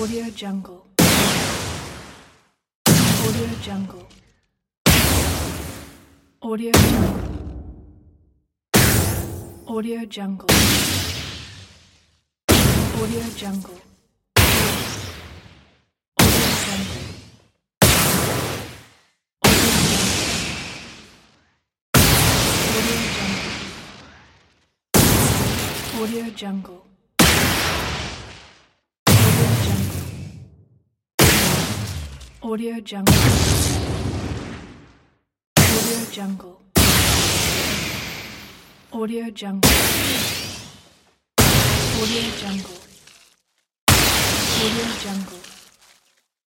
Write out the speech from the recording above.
Audio Jungle. Audio Jungle. Audio Jungle. Audio Jungle. Audio Jungle. Audio Jungle. Audio Jungle. Audio Jungle. Audio Jungle. Audio Jungle. Audio Jungle.